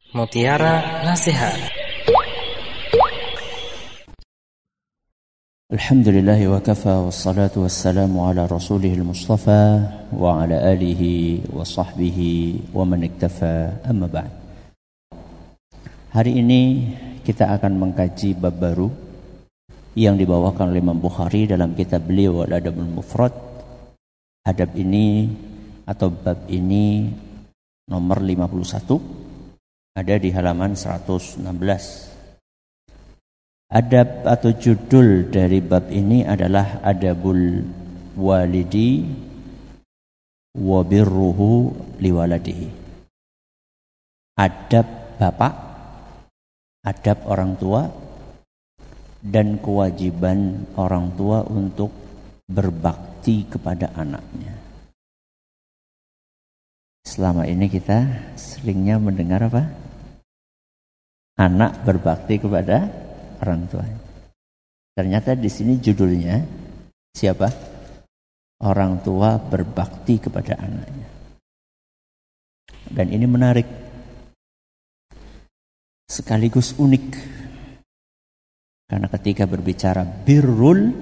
Mutiara Nasihat. Alhamdulillah wa kafa wassalatu wassalamu ala rasulihil mustafa wa ala alihi wa sahbihi wa man iktafa, amma ba'd. Hari ini kita akan mengkaji bab baru yang dibawakan oleh Imam Bukhari dalam kitab beliau Al-Adabul Mufrad. Adab ini atau bab ini nomor 51, ada di halaman 116. Adab atau judul dari bab ini adalah Adabul Walidi wa birruhu liwaladihi. Adab bapak, adab orang tua, dan kewajiban orang tua untuk berbakti kepada anaknya. Selama ini kita seringnya mendengar apa? Anak berbakti kepada orang tua. Ternyata di sini judulnya siapa? Orang tua berbakti kepada anaknya. Dan ini menarik, sekaligus unik, karena ketika berbicara birrul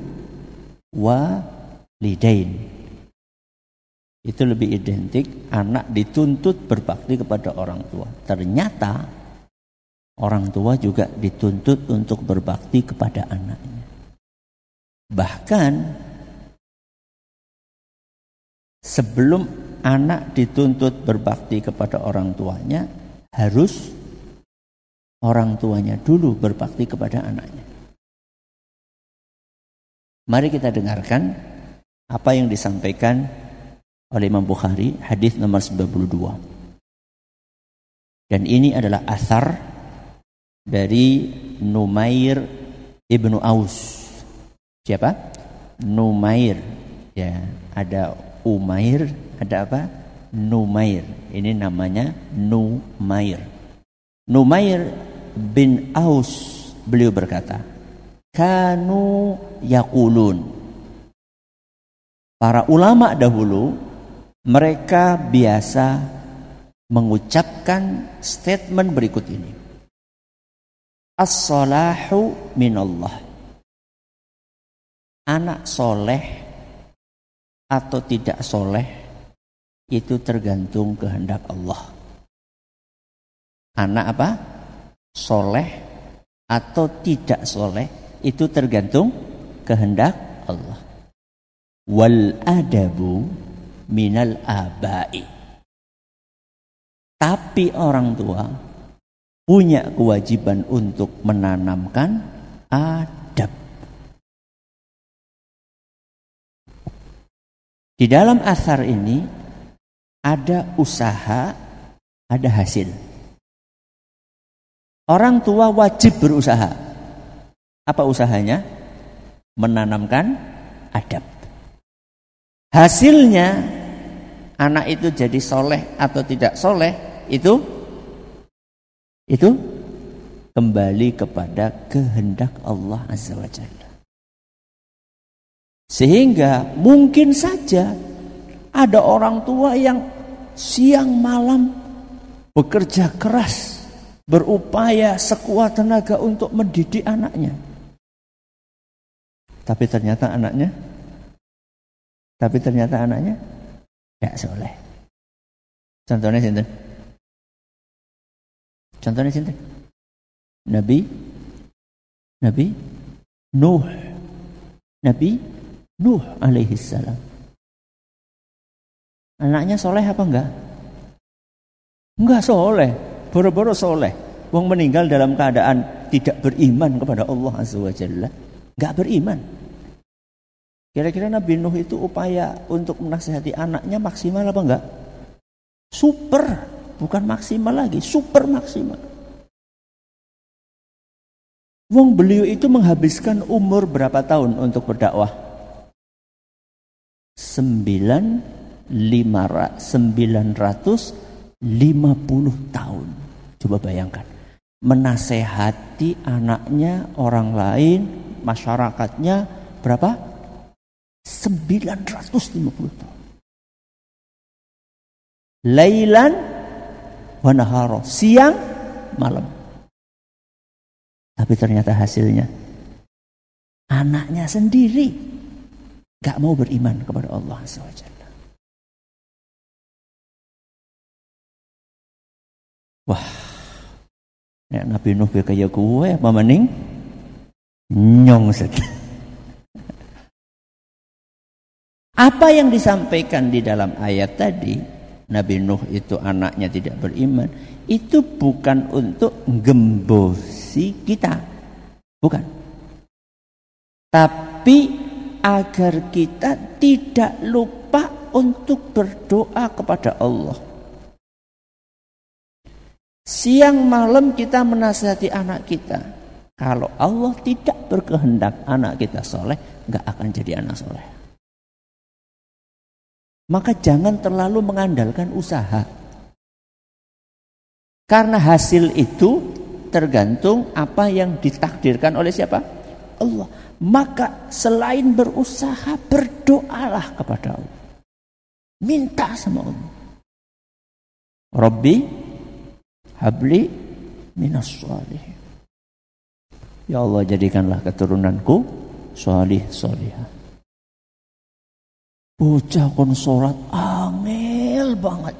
walidain, itu lebih identik anak dituntut berbakti kepada orang tua. Ternyata orang tua juga dituntut untuk berbakti kepada anaknya. Bahkan sebelum anak dituntut berbakti kepada orang tuanya, harus orang tuanya dulu berbakti kepada anaknya. Mari kita dengarkan apa yang disampaikan oleh Imam Bukhari, hadis nomor 92. Dan ini adalah athar dari Numair ibnu Aus. Siapa? Numair. Ya, ada Umair, ada apa? Numair. Ini namanya Numair. Numair bin Aus, beliau berkata, kanu yaqulun. Para ulama dahulu, mereka biasa mengucapkan statement berikut ini. As-salahu minallah. Anak soleh atau tidak soleh itu tergantung kehendak Allah. Anak apa? Soleh atau tidak soleh itu tergantung kehendak Allah. Wal adabu minal abai. Tapi orang tua punya kewajiban untuk menanamkan adab. Di dalam asar ini ada usaha, ada hasil. Orang tua wajib berusaha. Apa usahanya? Menanamkan adab. Hasilnya anak itu jadi soleh atau tidak soleh, itu kembali kepada kehendak Allah Azza wa Jalla. Sehingga mungkin saja ada orang tua yang siang malam bekerja keras, berupaya sekuat tenaga untuk mendidik anaknya. Tapi ternyata anaknya tidak soleh. Contohnya sinten? Nabi Nuh alaihi salam. Anaknya soleh apa enggak? Enggak soleh. Boro-boro soleh. Wong meninggal dalam keadaan tidak beriman kepada Allah Azza wa Jalla. Enggak beriman. Kira-kira Nabi Nuh itu upaya untuk menasihati anaknya maksimal apa enggak? Super, bukan maksimal lagi, super maksimal. Wong beliau itu menghabiskan umur berapa tahun untuk berdakwah? 950 tahun. Coba bayangkan, menasehati anaknya, orang lain, masyarakatnya berapa? 950 tahun. Lailan wa nahara, siang malam. Tapi ternyata hasilnya anaknya sendiri gak mau beriman kepada Allah SWT. Wah, nek Nabi Nuh kaya kowe apa maning nyong saja. Apa yang disampaikan di dalam ayat tadi, Nabi Nuh itu anaknya tidak beriman, itu bukan untuk gembosi kita, bukan. Tapi agar kita tidak lupa untuk berdoa kepada Allah. Siang malam kita menasihati anak kita. Kalau Allah tidak berkehendak anak kita soleh, gak akan jadi anak soleh. Maka jangan terlalu mengandalkan usaha. Karena hasil itu tergantung apa yang ditakdirkan oleh siapa? Allah. Maka selain berusaha, berdoalah kepada Allah. Minta sama Allah. Rabbi habli minas sholihin. Ya Allah, jadikanlah keturunanku sholih sholihah. Bocah kon sholat angel banget.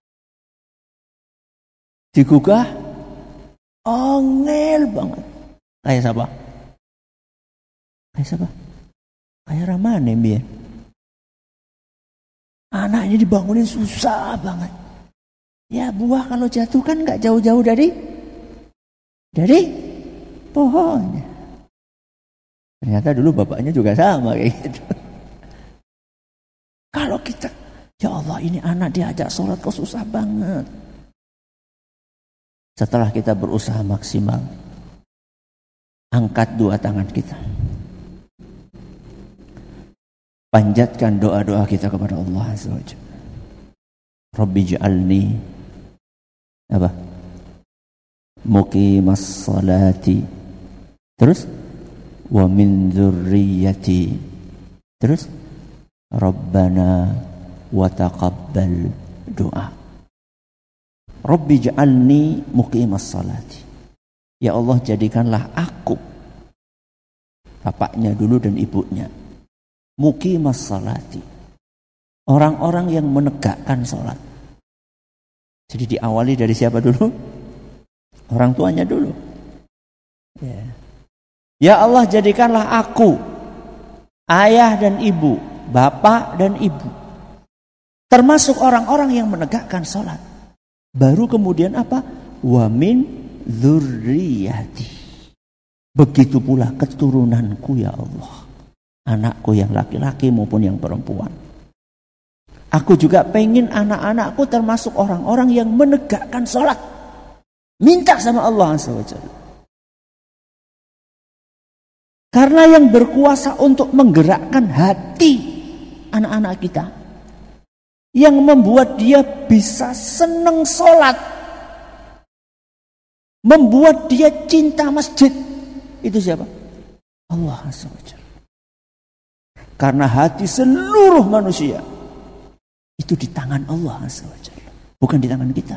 Digugah angel banget. Kayak siapa? Kayak siapa? Kayak Ramane biar. Anaknya dibangunin susah banget. Ya buah kalau jatuh kan gak jauh-jauh dari pohonnya. Ternyata dulu bapaknya juga sama kayak gitu. Kalau kita, ya Allah ini anak diajak sholat kok susah banget. Setelah kita berusaha maksimal, angkat dua tangan kita. Panjatkan doa-doa kita kepada Allah Azza wa Jalla. Rabbi ja'alni apa? Muqimas salati. Terus wa min dzurriyyati. Terus Rabbana wa taqabbal doa. Rabbi ja'alni muqimas salati. Ya Allah, jadikanlah aku, bapaknya dulu dan ibunya, muqimas salati, orang-orang yang menegakkan sholat. Jadi diawali dari siapa dulu? Orang tuanya dulu. Ya Allah, jadikanlah aku, ayah dan ibu, bapak dan ibu, termasuk orang-orang yang menegakkan sholat. Baru kemudian apa? Wa min dzurriyyati. Begitu pula keturunanku ya Allah. Anakku yang laki-laki maupun yang perempuan. Aku juga pengen anak-anakku termasuk orang-orang yang menegakkan sholat. Minta sama Allah SWT. Karena yang berkuasa untuk menggerakkan hati anak-anak kita, yang membuat dia bisa senang sholat, membuat dia cinta masjid, itu siapa? Allah SWT. Karena hati seluruh manusia itu di tangan Allah SWT, bukan di tangan kita.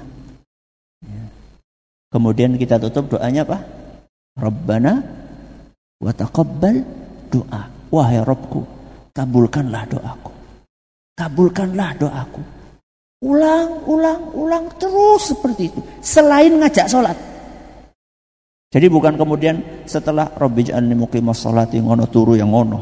Kemudian kita tutup doanya apa? Rabbana wa taqabbal doa. Wahai Rabbku, kabulkanlah doaku. Kabulkanlah doaku. Ulang terus seperti itu. Selain ngajak sholat. Jadi bukan kemudian setelah Rabbi ja'alni muqimas sholati ngono turu yang ngono.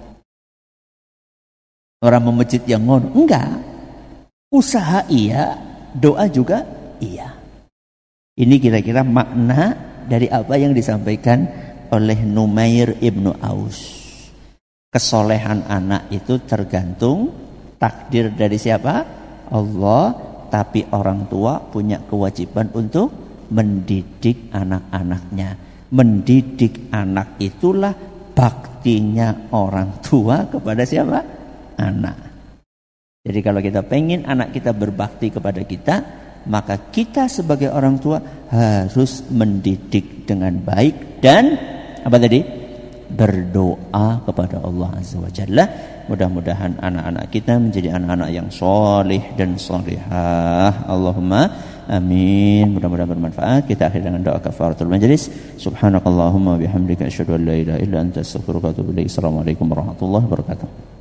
Orang memejit yang ngono. Enggak. Usaha iya, doa juga iya. Ini kira-kira makna dari apa yang disampaikan oleh Numair ibnu Aus. Kesolehan anak itu tergantung takdir dari siapa? Allah. Tapi orang tua punya kewajiban untuk mendidik anak-anaknya. Mendidik anak itulah baktinya orang tua kepada siapa? Anak. Jadi kalau kita pengen anak kita berbakti kepada kita, maka kita sebagai orang tua harus mendidik dengan baik dan apa tadi? Berdoa kepada Allah Azza wa Jalla. Mudah-mudahan anak-anak kita menjadi anak-anak yang soleh dan solehah. Allahumma Amin. Mudah-mudahan bermanfaat. Kita akhiri dengan doa kafaratul majelis. Subhanakallahumma bihamdika asyhadu an la ilaha illa anta astaghfiruka wa atubu ilaik. Assalamualaikum warahmatullahi wabarakatuh.